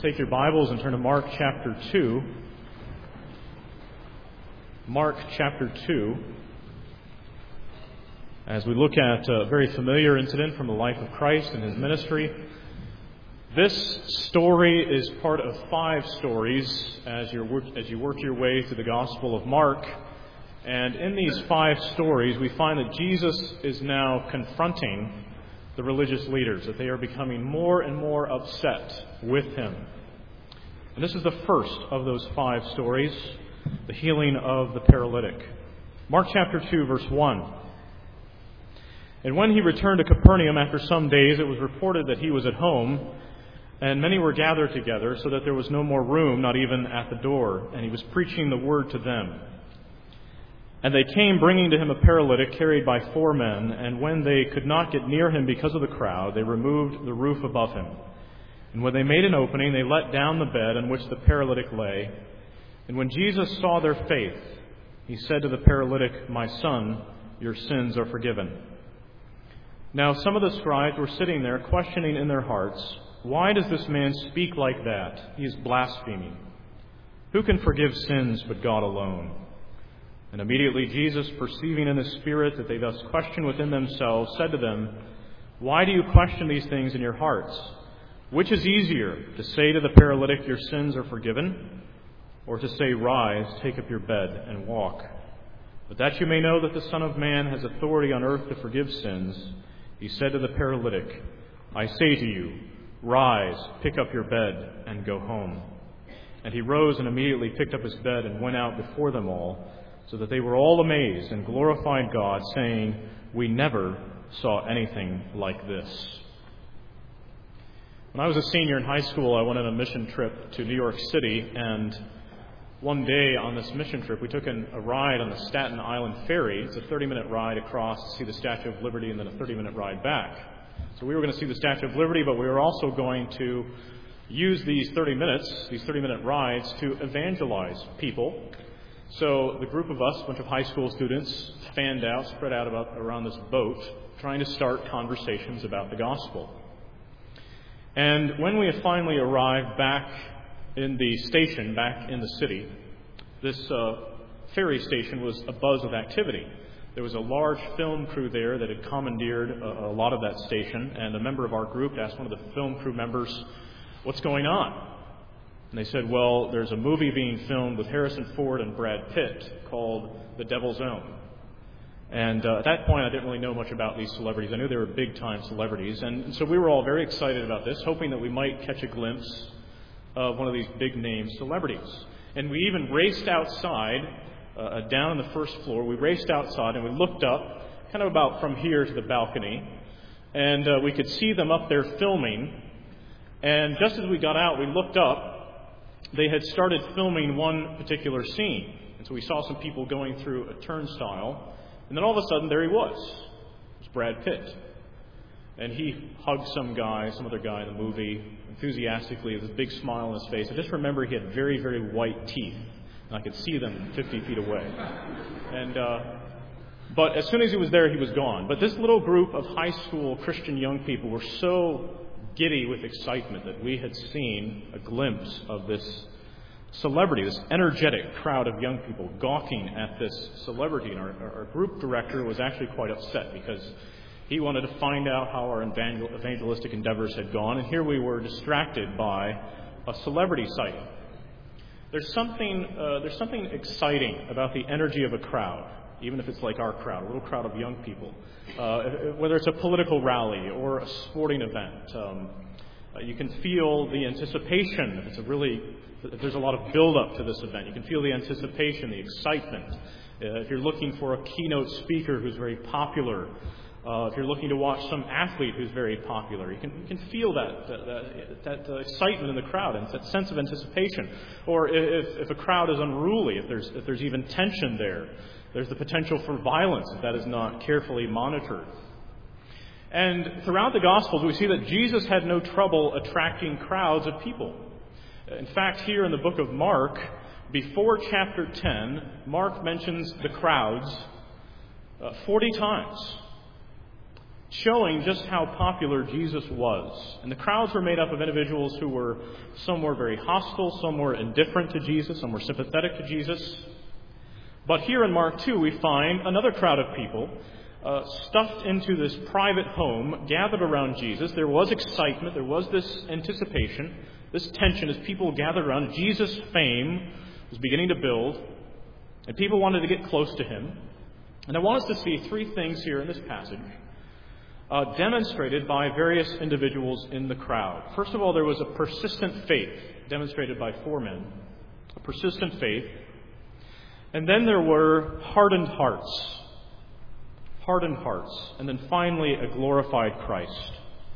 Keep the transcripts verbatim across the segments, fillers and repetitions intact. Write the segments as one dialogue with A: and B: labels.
A: take your Bibles and turn to Mark chapter two. Mark chapter two. As we look at a very familiar incident from the life of Christ and His ministry. This story is part of five stories as you work, as you work your way through the Gospel of Mark. And in these five stories, we find that Jesus is now confronting the religious leaders, that they are becoming more and more upset with Him. And this is the first of those five stories, the healing of the paralytic. Mark chapter two, verse one. And when he returned to Capernaum after some days, it was reported that he was at home, and many were gathered together, so that there was no more room, not even at the door. And he was preaching the word to them. And they came, bringing to him a paralytic carried by four men. And when they could not get near him because of the crowd, they removed the roof above him. And when they made an opening, they let down the bed on which the paralytic lay. And when Jesus saw their faith, he said to the paralytic, "My son, your sins are forgiven." Now some of the scribes were sitting there, questioning in their hearts, "Why does this man speak like that? He is blaspheming. Who can forgive sins but God alone?" And immediately Jesus, perceiving in the Spirit that they thus questioned within themselves, said to them, "Why do you question these things in your hearts? Which is easier, to say to the paralytic, 'Your sins are forgiven,' or to say, 'Rise, take up your bed and walk'? But that you may know that the Son of Man has authority on earth to forgive sins," he said to the paralytic, "I say to you, rise, pick up your bed, and go home." And he rose and immediately picked up his bed and went out before them all, so that they were all amazed and glorified God, saying, "We never saw anything like this." When I was a senior in high school, I went on a mission trip to New York City, and one day on this mission trip, we took an, a ride on the Staten Island Ferry. It's a thirty-minute ride across to see the Statue of Liberty and then a thirty-minute ride back. So we were going to see the Statue of Liberty, but we were also going to use these thirty minutes, these thirty-minute rides, to evangelize people. So the group of us, a bunch of high school students, fanned out, spread out about, around this boat, trying to start conversations about the gospel. And when we had finally arrived back in the station, back in the city, this uh, ferry station was abuzz of activity. There was a large film crew there that had commandeered a, a lot of that station, and a member of our group asked one of the film crew members, "What's going on?" And they said, "Well, there's a movie being filmed with Harrison Ford and Brad Pitt called The Devil's Own." And uh, at that point, I didn't really know much about these celebrities. I knew they were big-time celebrities. And so we were all very excited about this, hoping that we might catch a glimpse of one of these big-name celebrities. And we even raced outside, uh, down on the first floor. We raced outside and we looked up, kind of about from here to the balcony. And uh, we could see them up there filming. And just as we got out, we looked up. They had started filming one particular scene. And so we saw some people going through a turnstile. And then all of a sudden, there he was. It was Brad Pitt. And he hugged some guy, some other guy in the movie, enthusiastically, with a big smile on his face. I just remember he had very, very white teeth. And I could see them fifty feet away. And uh, but as soon as he was there, he was gone. But this little group of high school Christian young people were so giddy with excitement that we had seen a glimpse of this celebrity, this energetic crowd of young people gawking at this celebrity. And our, our group director was actually quite upset because he wanted to find out how our evangelistic endeavors had gone. And here we were distracted by a celebrity sighting. There's something, uh, there's something exciting about the energy of a crowd, even if it's like our crowd, a little crowd of young people. Uh, whether it's a political rally or a sporting event, um, uh, you can feel the anticipation. If it's a really, if there's a lot of build-up to this event, you can feel the anticipation, the excitement. Uh, if you're looking for a keynote speaker who's very popular, uh, if you're looking to watch some athlete who's very popular, you can you can feel that that, that, that uh, excitement in the crowd and that sense of anticipation. Or if if a crowd is unruly, if there's if there's even tension there. There's the potential for violence if that is not carefully monitored. And throughout the Gospels, we see that Jesus had no trouble attracting crowds of people. In fact, here in the book of Mark, before chapter ten, Mark mentions the crowds uh, forty times. showing just how popular Jesus was. And the crowds were made up of individuals who were, some were very hostile, some were indifferent to Jesus, some were sympathetic to Jesus. But here in Mark two, we find another crowd of people uh, stuffed into this private home, gathered around Jesus. There was excitement, there was this anticipation, this tension as people gathered around. Jesus' fame was beginning to build, and people wanted to get close to him. And I want us to see three things here in this passage uh, demonstrated by various individuals in the crowd. First of all, there was a persistent faith demonstrated by four men, a persistent faith. And then there were hardened hearts, hardened hearts, and then finally a glorified Christ.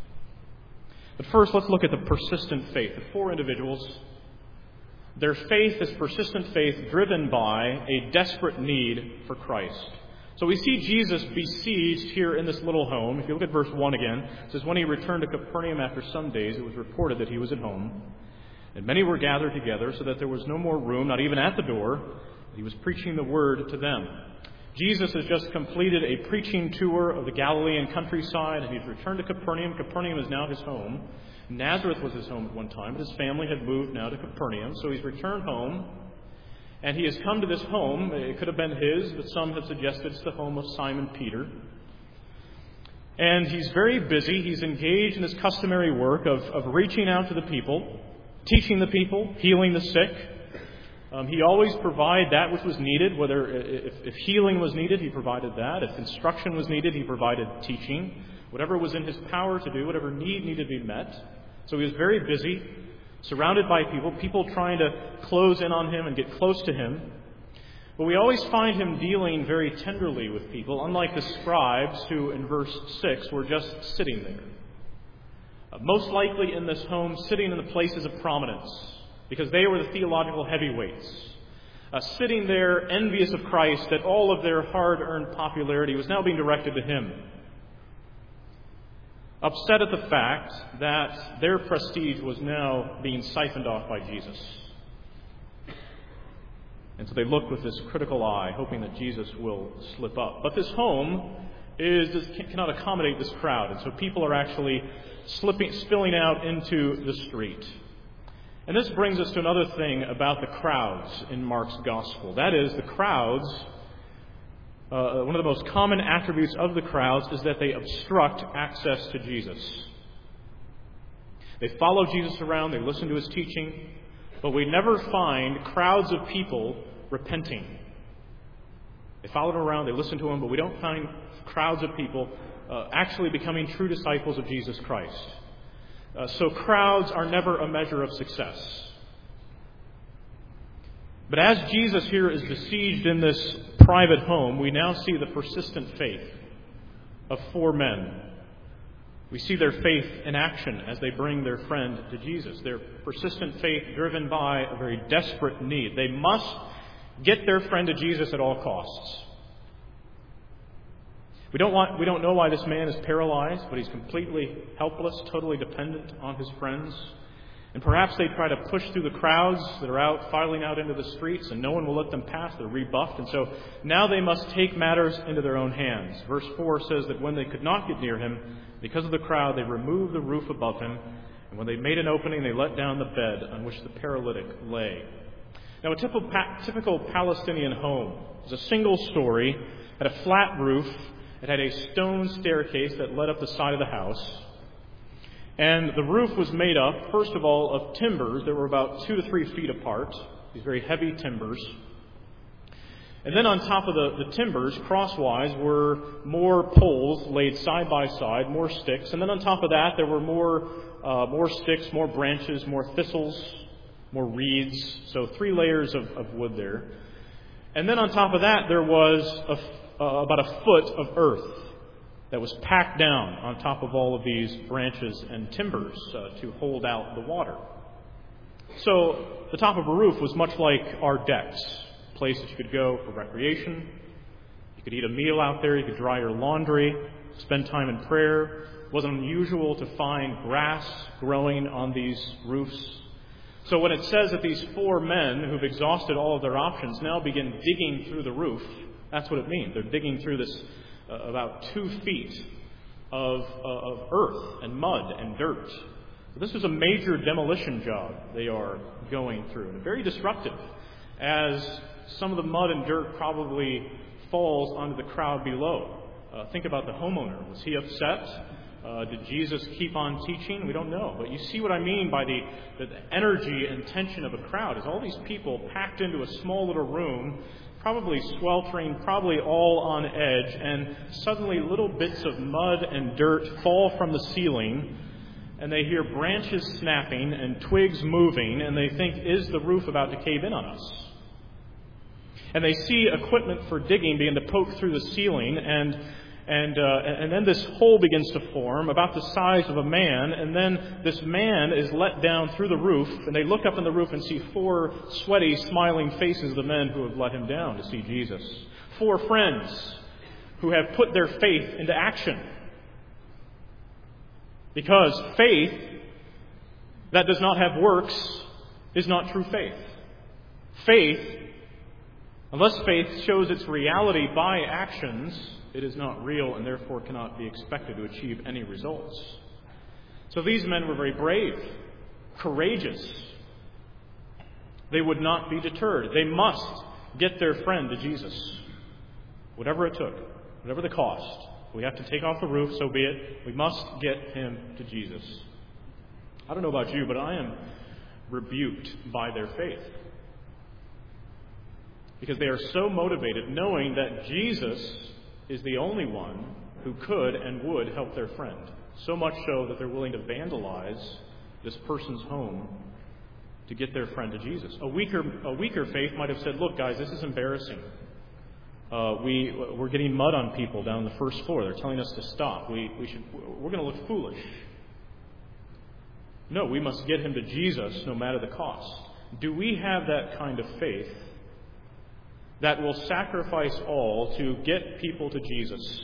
A: But first, let's look at the persistent faith. The four individuals, their faith is persistent faith driven by a desperate need for Christ. So we see Jesus besieged here in this little home. If you look at verse one again, it says, when he returned to Capernaum after some days, it was reported that he was at home. And many were gathered together so that there was no more room, not even at the door. He was preaching the word to them. Jesus has just completed a preaching tour of the Galilean countryside, and he's returned to Capernaum. Capernaum is now his home. Nazareth was his home at one time, but his family had moved now to Capernaum. So he's returned home, and he has come to this home. It could have been his, but some have suggested it's the home of Simon Peter. And he's very busy. He's engaged in his customary work of, of reaching out to the people, teaching the people, healing the sick. Um, he always provided that which was needed, whether if, if healing was needed, he provided that. If instruction was needed, he provided teaching. Whatever was in his power to do, whatever need needed to be met. So he was very busy, surrounded by people, people trying to close in on him and get close to him. But we always find him dealing very tenderly with people, unlike the scribes who, in verse six, were just sitting there. Uh, most likely in this home, sitting in the places of prominence, because they were the theological heavyweights, uh, sitting there envious of Christ that all of their hard-earned popularity was now being directed to him. Upset at the fact that their prestige was now being siphoned off by Jesus. And so they look with this critical eye, hoping that Jesus will slip up. But this home is cannot accommodate this crowd, and so people are actually slipping, spilling out into the street. And this brings us to another thing about the crowds in Mark's gospel. That is, the crowds, uh, one of the most common attributes of the crowds is that they obstruct access to Jesus. They follow Jesus around, they listen to his teaching, but we never find crowds of people repenting. They follow him around, they listen to him, but we don't find crowds of people uh, actually becoming true disciples of Jesus Christ. Uh, so crowds are never a measure of success. But as Jesus here is besieged in this private home, we now see the persistent faith of four men. We see their faith in action as they bring their friend to Jesus. Their persistent faith driven by a very desperate need. They must get their friend to Jesus at all costs. We don't want, we don't know why this man is paralyzed, but he's completely helpless, totally dependent on his friends. And perhaps they try to push through the crowds that are out, filing out into the streets, and no one will let them pass. They're rebuffed. And so now they must take matters into their own hands. Verse four says that when they could not get near him, because of the crowd, they removed the roof above him. And when they made an opening, they let down the bed on which the paralytic lay. Now, a typical, typical Palestinian home is a single story, had a flat roof. It had a stone staircase that led up the side of the house. And the roof was made up, first of all, of timbers that were about two to three feet apart, these very heavy timbers. And then on top of the, the timbers, crosswise, were more poles laid side by side, more sticks. And then on top of that, there were more, uh, more sticks, more branches, more thistles, more reeds. So three layers of, of wood there. And then on top of that, there was a Uh, about a foot of earth that was packed down on top of all of these branches and timbers uh, to hold out the water. So the top of a roof was much like our decks, a place that you could go for recreation. You could eat a meal out there. You could dry your laundry, spend time in prayer. It wasn't unusual to find grass growing on these roofs. So when it says that these four men who've exhausted all of their options now begin digging through the roof, that's what it means. They're digging through this uh, about two feet of, uh, of earth and mud and dirt. So this is a major demolition job they are going through, and very disruptive, as some of the mud and dirt probably falls onto the crowd below. Uh, think about the homeowner. Was he upset? Uh, did Jesus keep on teaching? We don't know. But you see what I mean by the, the energy and tension of a crowd, is all these people packed into a small little room, probably sweltering, probably all on edge, and suddenly little bits of mud and dirt fall from the ceiling, and they hear branches snapping and twigs moving, and they think, is the roof about to cave in on us? And they see equipment for digging begin to poke through the ceiling, and and uh, and then this hole begins to form about the size of a man, and then this man is let down through the roof, and they look up in the roof and see four sweaty, smiling faces of the men who have let him down to see Jesus. Four friends who have put their faith into action. Because faith that does not have works is not true faith. Faith, unless faith shows its reality by actions, it is not real and therefore cannot be expected to achieve any results. So these men were very brave, courageous. They would not be deterred. They must get their friend to Jesus, whatever it took, whatever the cost. We have to take off the roof, so be it. We must get him to Jesus. I don't know about you, but I am rebuked by their faith, because they are so motivated, knowing that Jesus is the only one who could and would help their friend. So much so that they're willing to vandalize this person's home to get their friend to Jesus. A weaker, a weaker faith might have said, look, guys, this is embarrassing. Uh, we, we're getting mud on people down the first floor. They're telling us to stop. We, we should, we're going to look foolish. No, we must get him to Jesus no matter the cost. Do we have that kind of faith that will sacrifice all to get people to Jesus?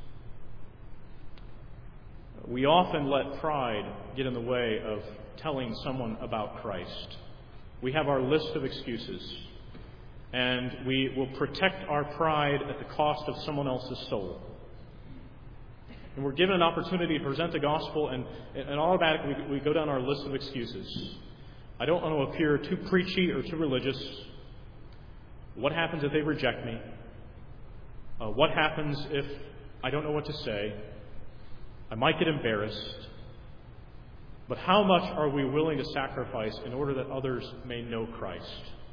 A: We often let pride get in the way of telling someone about Christ. We have our list of excuses, and we will protect our pride at the cost of someone else's soul. And we're given an opportunity to present the gospel, and, and automatically we, we go down our list of excuses. I don't want to appear too preachy or too religious. What happens if they reject me? Uh, what happens if I don't know what to say? I might get embarrassed. But how much are we willing to sacrifice in order that others may know Christ?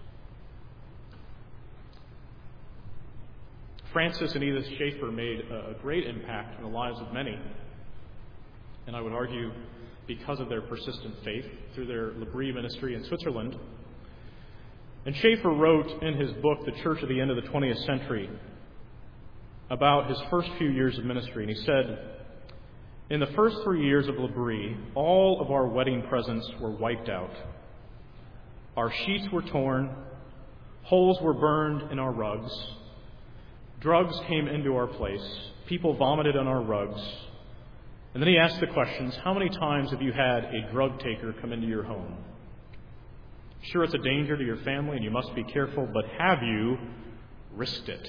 A: Francis and Edith Schaeffer made a great impact in the lives of many. And I would argue because of their persistent faith through their L'Abri ministry in Switzerland. And Schaeffer wrote in his book, The Church at the End of the twentieth Century, about his first few years of ministry. And he said, in the first three years of L'Abri, all of our wedding presents were wiped out. Our sheets were torn. Holes were burned in our rugs. Drugs came into our place. People vomited on our rugs. And then he asked the questions, how many times have you had a drug taker come into your home? Sure, it's a danger to your family and you must be careful, but have you risked it?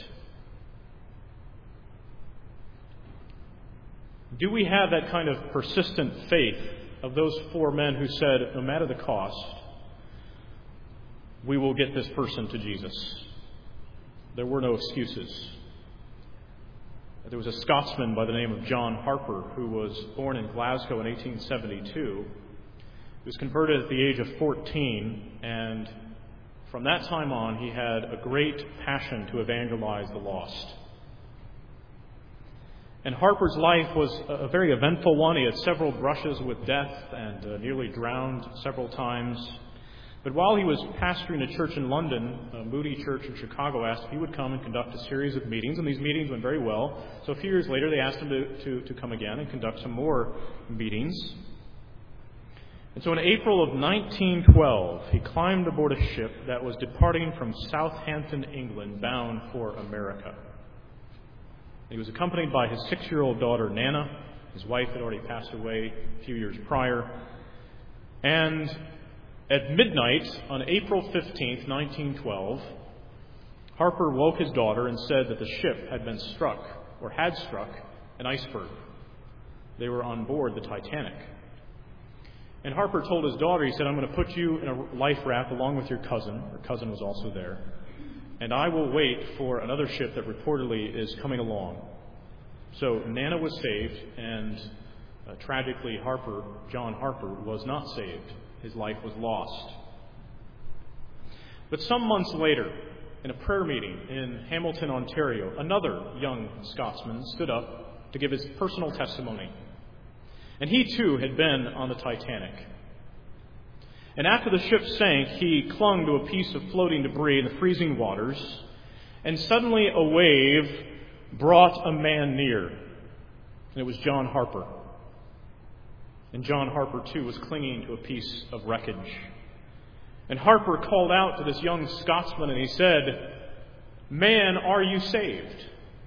A: Do we have that kind of persistent faith of those four men who said, no matter the cost, we will get this person to Jesus? There were no excuses. There was a Scotsman by the name of John Harper who was born in Glasgow in eighteen seventy-two. He was converted at the age of fourteen, and from that time on, he had a great passion to evangelize the lost. And Harper's life was a very eventful one. He had several brushes with death and uh, nearly drowned several times. But while he was pastoring a church in London, a Moody Church in Chicago asked if he would come and conduct a series of meetings, and these meetings went very well. So a few years later, they asked him to, to, to come again and conduct some more meetings. And so in April of nineteen twelve, he climbed aboard a ship that was departing from Southampton, England, bound for America. He was accompanied by his six-year-old daughter, Nana. His wife had already passed away a few years prior. And at midnight on April fifteenth, nineteen twelve, Harper woke his daughter and said that the ship had been struck, or had struck, an iceberg. They were on board the Titanic. And Harper told his daughter, he said, I'm going to put you in a life raft along with your cousin. Her cousin was also there. And I will wait for another ship that reportedly is coming along. So Nana was saved, and uh, tragically, Harper, John Harper, was not saved. His life was lost. But some months later, in a prayer meeting in Hamilton, Ontario, another young Scotsman stood up to give his personal testimony. And he too had been on the Titanic. And after the ship sank, he clung to a piece of floating debris in the freezing waters, and suddenly a wave brought a man near. And it was John Harper. And John Harper too was clinging to a piece of wreckage. And Harper called out to this young Scotsman and he said, "Man, are you saved?"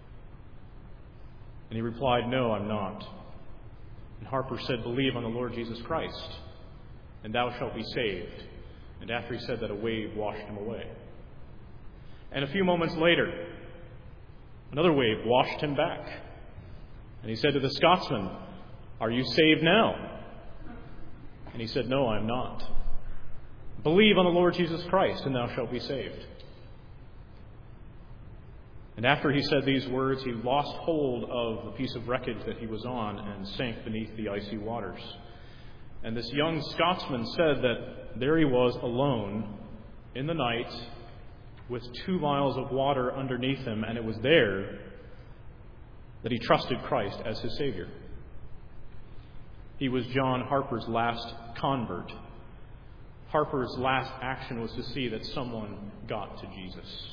A: And he replied, "No, I'm not." And Harper said, "Believe on the Lord Jesus Christ, and thou shalt be saved." And after he said that, a wave washed him away. And a few moments later, another wave washed him back. And he said to the Scotsman, "Are you saved now?" And he said, "No, I'm not." "Believe on the Lord Jesus Christ, and thou shalt be saved." And after he said these words, he lost hold of the piece of wreckage that he was on and sank beneath the icy waters. And this young Scotsman said that there he was alone in the night with two miles of water underneath him, and it was there that he trusted Christ as his Savior. He was John Harper's last convert. Harper's last action was to see that someone got to Jesus.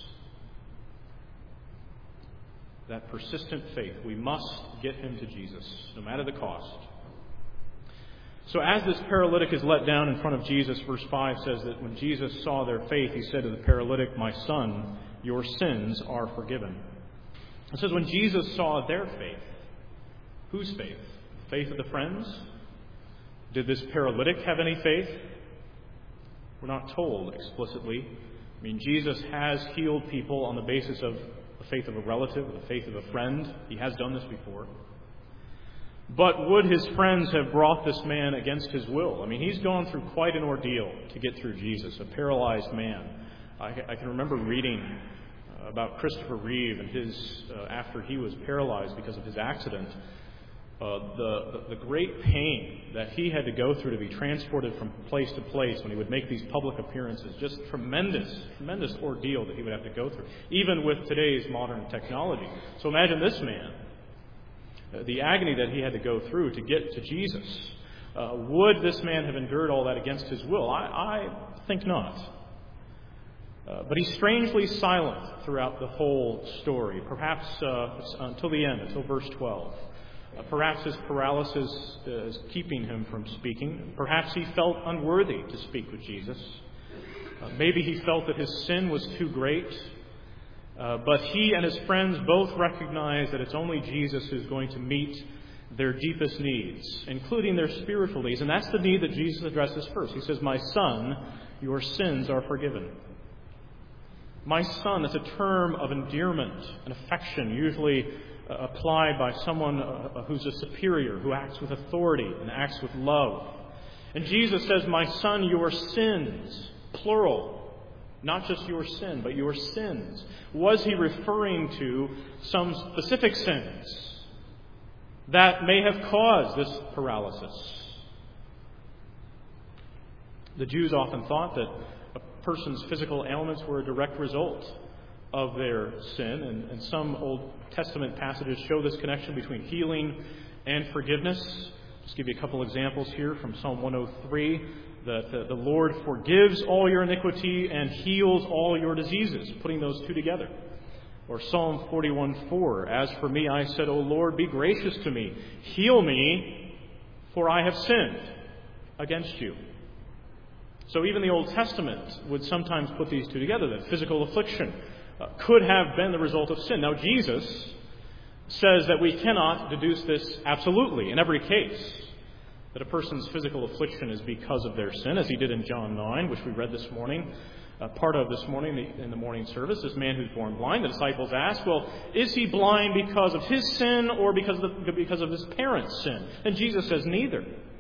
A: That persistent faith. We must get him to Jesus, no matter the cost. So as this paralytic is let down in front of Jesus, verse five says that when Jesus saw their faith, he said to the paralytic, "My son, your sins are forgiven." It says when Jesus saw their faith. Whose faith? The faith of the friends? Did this paralytic have any faith? We're not told explicitly. I mean, Jesus has healed people on the basis of the faith of a relative, the faith of a friend. He has done this before. But would his friends have brought this man against his will? I mean, he's gone through quite an ordeal to get through Jesus, a paralyzed man. I, I can remember reading about Christopher Reeve and his, uh, after he was paralyzed because of his accident, uh, the, the, the great pain that he had to go through to be transported from place to place when he would make these public appearances. Just tremendous, tremendous ordeal that he would have to go through, even with today's modern technology. So imagine this man. The agony that he had to go through to get to Jesus. Uh, would this man have endured all that against his will? I, I think not. Uh, but he's strangely silent throughout the whole story, perhaps uh, until the end, until verse twelve. Uh, perhaps his paralysis is keeping him from speaking. Perhaps he felt unworthy to speak with Jesus. Uh, maybe he felt that his sin was too great. Uh, but he and his friends both recognize that it's only Jesus who's going to meet their deepest needs, including their spiritual needs. And that's the need that Jesus addresses first. He says, "My son, your sins are forgiven." My son is a term of endearment and affection, usually uh, applied by someone uh, who's a superior, who acts with authority and acts with love. And Jesus says, "My son, your sins," plural. Not just your sin, but your sins. Was he referring to some specific sins that may have caused this paralysis? The Jews often thought that a person's physical ailments were a direct result of their sin, and, and some Old Testament passages show this connection between healing and forgiveness. Just give you a couple examples here from Psalm one oh three. That the, the Lord forgives all your iniquity and heals all your diseases, putting those two together. Or Psalm forty-one four, "As for me, I said, O Lord, be gracious to me. Heal me, for I have sinned against you." So even the Old Testament would sometimes put these two together, that physical affliction uh, could have been the result of sin. Now, Jesus says that we cannot deduce this absolutely in every case. that a person's physical affliction is because of their sin, as he did in John nine, which we read this morning, uh, part of this morning in the morning service. This man who's born blind, the disciples ask, well, is he blind because of his sin or because of, the, because of his parents' sin? And Jesus says neither.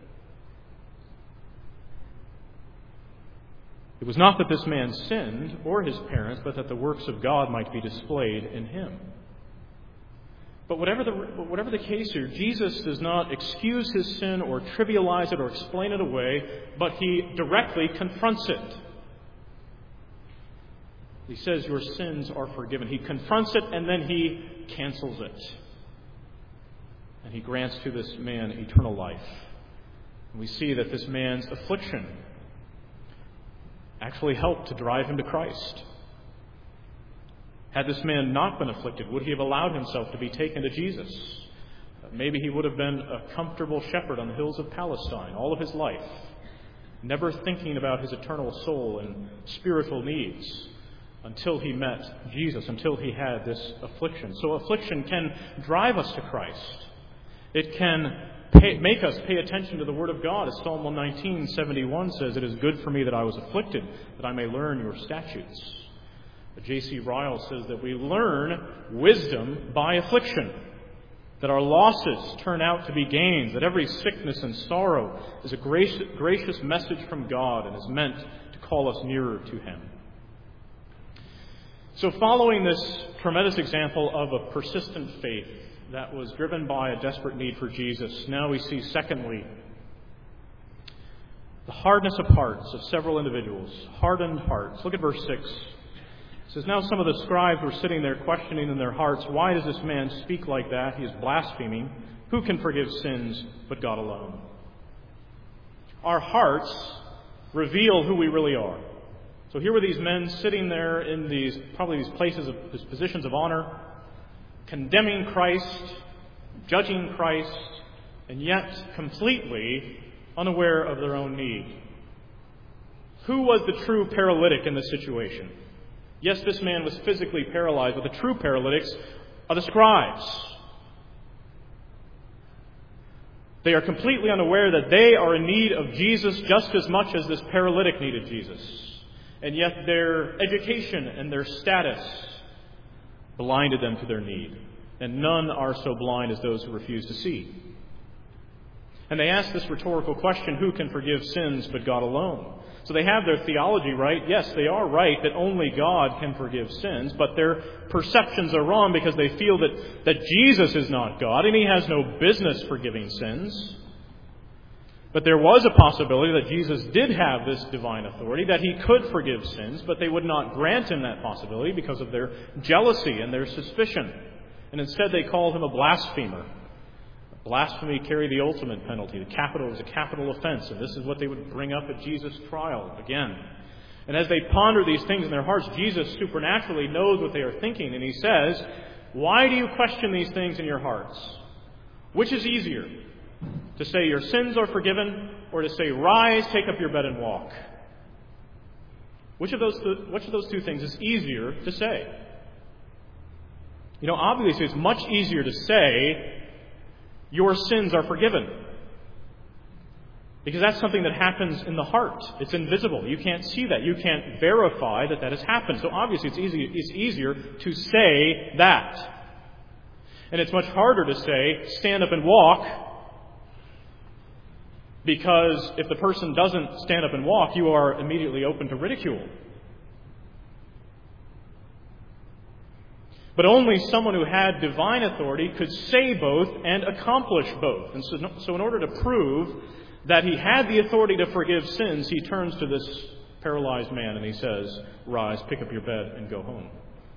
A: It was not that this man sinned or his parents, but that the works of God might be displayed in him. But whatever the, whatever the case here, Jesus does not excuse his sin or trivialize it or explain it away, but he directly confronts it. He says, your sins are forgiven. He confronts it and then he cancels it. And he grants to this man eternal life. And we see that this man's affliction actually helped to drive him to Christ. Had this man not been afflicted, would he have allowed himself to be taken to Jesus? Maybe he would have been a comfortable shepherd on the hills of Palestine all of his life, never thinking about his eternal soul and spiritual needs until he met Jesus, until he had this affliction. So affliction can drive us to Christ. It can pay, make us pay attention to the Word of God. As Psalm one nineteen, seventy-one says, it is good for me that I was afflicted, that I may learn your statutes. J C Ryle says that we learn wisdom by affliction, that our losses turn out to be gains, that every sickness and sorrow is a gracious, gracious message from God and is meant to call us nearer to Him. So following this tremendous example of a persistent faith that was driven by a desperate need for Jesus, now we see, secondly, the hardness of hearts of several individuals, hardened hearts. Look at verse six. It says, now some of the scribes were sitting there questioning in their hearts, why does this man speak like that? He is blaspheming. Who can forgive sins but God alone? Our hearts reveal who we really are. So here were these men sitting there in these, probably these places of, these positions of honor, condemning Christ, judging Christ, and yet completely unaware of their own need. Who was the true paralytic in this situation? Yes, this man was physically paralyzed, but the true paralytics are the scribes. They are completely unaware that they are in need of Jesus just as much as this paralytic needed Jesus. And yet their education and their status blinded them to their need. And none are so blind as those who refuse to see. And they ask this rhetorical question, who can forgive sins but God alone? So they have their theology right. Yes, they are right that only God can forgive sins, but their perceptions are wrong because they feel that, that Jesus is not God and He has no business forgiving sins. But there was a possibility that Jesus did have this divine authority, that He could forgive sins, but they would not grant Him that possibility because of their jealousy and their suspicion. And instead they called Him a blasphemer. Blasphemy carried the ultimate penalty. The capital was a capital offense, and this is what they would bring up at Jesus' trial again. And as they ponder these things in their hearts, Jesus supernaturally knows what they are thinking, and He says, why do you question these things in your hearts? Which is easier, to say your sins are forgiven, or to say, rise, take up your bed and walk? Which of those, which of those two things is easier to say? You know, obviously it's much easier to say, your sins are forgiven. Because that's something that happens in the heart. It's invisible. You can't see that. You can't verify that that has happened. So obviously it's easy, it's easier to say that. And it's much harder to say, stand up and walk. Because if the person doesn't stand up and walk, you are immediately open to ridicule. But only someone who had divine authority could say both and accomplish both. And so, so in order to prove that He had the authority to forgive sins, He turns to this paralyzed man and He says, rise, pick up your bed, and go home.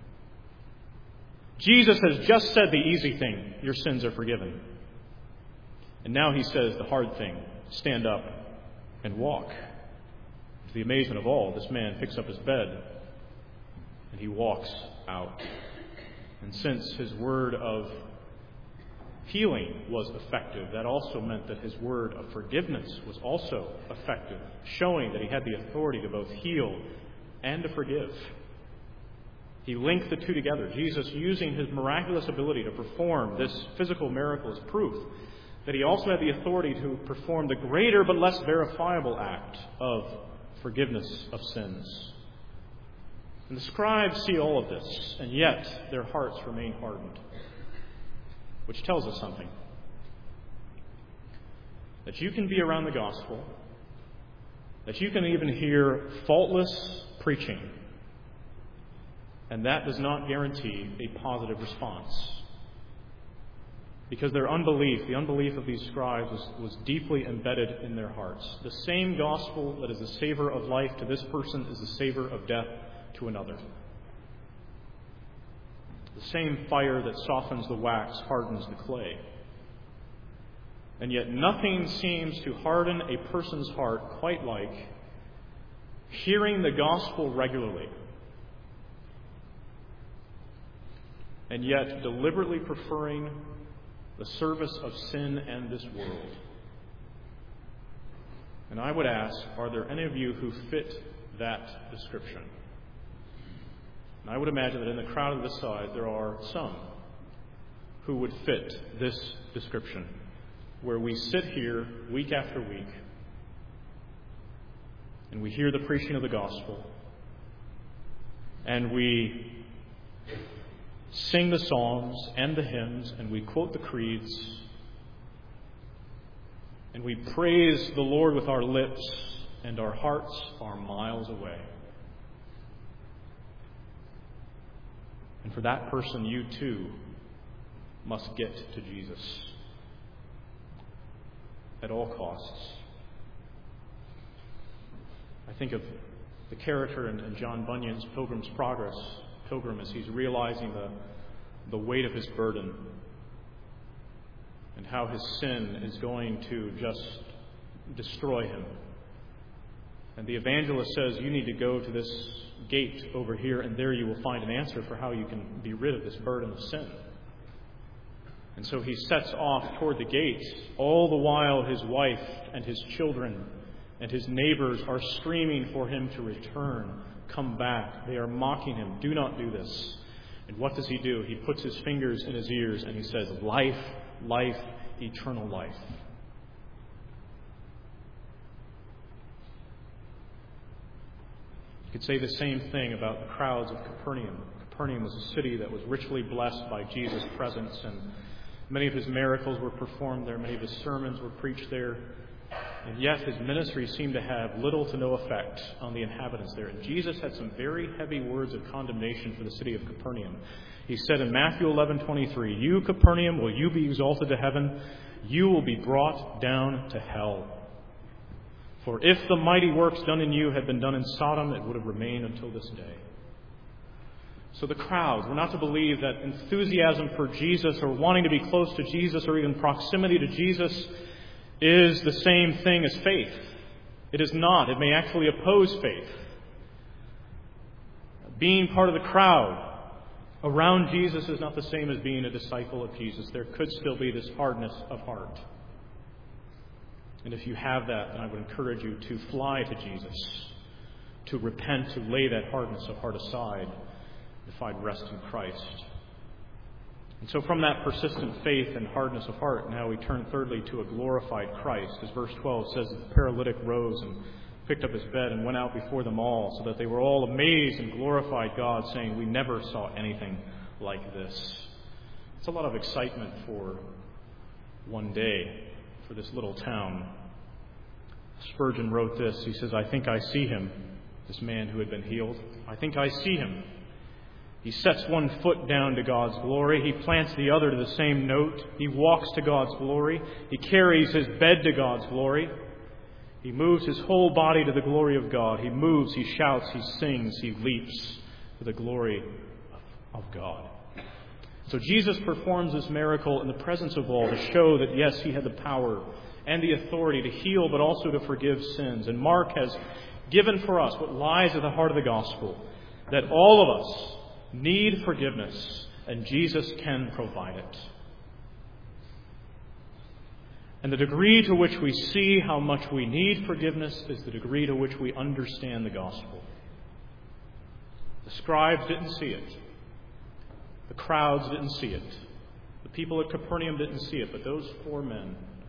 A: Jesus has just said the easy thing, your sins are forgiven. And now He says the hard thing, stand up and walk. To the amazement of all, this man picks up his bed and he walks out. And since His word of healing was effective, that also meant that His word of forgiveness was also effective, showing that He had the authority to both heal and to forgive. He linked the two together. Jesus, using His miraculous ability to perform this physical miracle, as proof that he also had the authority to perform the greater but less verifiable act of forgiveness of sins. And the scribes see all of this, and yet their hearts remain hardened, which tells us something. That you can be around the gospel, that you can even hear faultless preaching, and that does not guarantee a positive response. Because their unbelief, the unbelief of these scribes, was, was deeply embedded in their hearts. The same gospel that is the savor of life to this person is the savor of death to another. The same fire that softens the wax hardens the clay. And yet nothing seems to harden a person's heart quite like hearing the gospel regularly, and yet deliberately preferring the service of sin and this world. And I would ask, are there any of you who fit that description? And I would imagine that in the crowd of this size there are some who would fit this description, where we sit here week after week and we hear the preaching of the gospel and we sing the psalms and the hymns, and we quote the creeds, and we praise the Lord with our lips, and our hearts are miles away. And for that person, you too must get to Jesus at all costs. I think of the character in, in John Bunyan's Pilgrim's Progress. Pilgrim, as he's realizing the, the weight of his burden and how his sin is going to just destroy him. And the evangelist says, you need to go to this gate over here, and there you will find an answer for how you can be rid of this burden of sin. And so he sets off toward the gate, all the while his wife and his children and his neighbors are screaming for him to return. Come back. They are mocking him. Do not do this. And what does he do? He puts his fingers in his ears and he says, life, life, eternal life. You could say the same thing about the crowds of Capernaum. Capernaum was a city that was richly blessed by Jesus' presence, and many of his miracles were performed there. Many of his sermons were preached there. And yet his ministry seemed to have little to no effect on the inhabitants there. And Jesus had some very heavy words of condemnation for the city of Capernaum. He said in Matthew eleven twenty-three, you, Capernaum, will you be exalted to heaven? You will be brought down to hell. For if the mighty works done in you had been done in Sodom, it would have remained until this day. So the crowds were not to believe that enthusiasm for Jesus or wanting to be close to Jesus or even proximity to Jesus is the same thing as faith. It is not. It may actually oppose faith. Being part of the crowd around Jesus is not the same as being a disciple of Jesus. There could still be this hardness of heart. And if you have that, then I would encourage you to fly to Jesus, to repent, to lay that hardness of heart aside, to find rest in Christ. And so from that persistent faith and hardness of heart, now we turn thirdly to a glorified Christ. As verse twelve says, the paralytic rose and picked up his bed and went out before them all, so that they were all amazed and glorified God, saying, we never saw anything like this. It's a lot of excitement for one day, for this little town. Spurgeon wrote this. He says, I think I see him, this man who had been healed. I think I see him. He sets one foot down to God's glory. He plants the other to the same note. He walks to God's glory. He carries his bed to God's glory. He moves his whole body to the glory of God. He moves, he shouts, he sings, he leaps to the glory of God. So Jesus performs this miracle in the presence of all to show that, yes, he had the power and the authority to heal, but also to forgive sins. And Mark has given for us what lies at the heart of the gospel, that all of us need forgiveness, and Jesus can provide it. And the degree to which we see how much we need forgiveness is the degree to which we understand the gospel. The scribes didn't see it. The crowds didn't see it. The people at Capernaum didn't see it, but those four men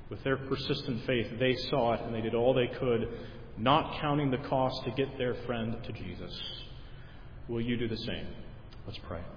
A: With their persistent faith, they saw it and they did all they could, not counting the cost to get their friend to Jesus. Will you do the same? Let's pray.